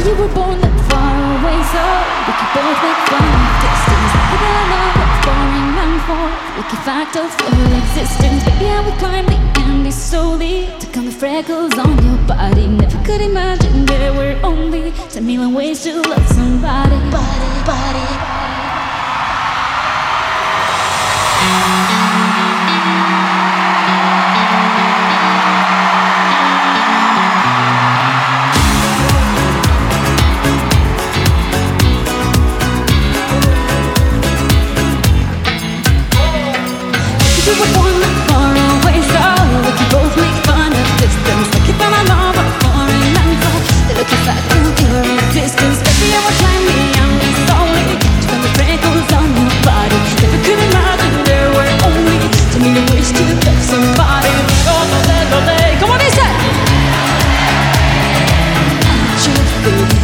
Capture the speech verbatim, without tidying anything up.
You were born that far away, so we could both make fun of distance. But I love what's boring and for the key fact of your existence. Baby, I would climb the Andes slowly to count the freckles on your body. Never could imagine there were only ten million ways to love somebody. Body, body. You were born that far away, so we can both make fun of distance. Like you found a love of foreign and so they look back to your existence. Baby, I will climb the Andes slowly to find the freckles on your body. Never could imagine there were only ten million ways to love somebody. Oh, no, no, no, no. Come on, he said, I'm just baby.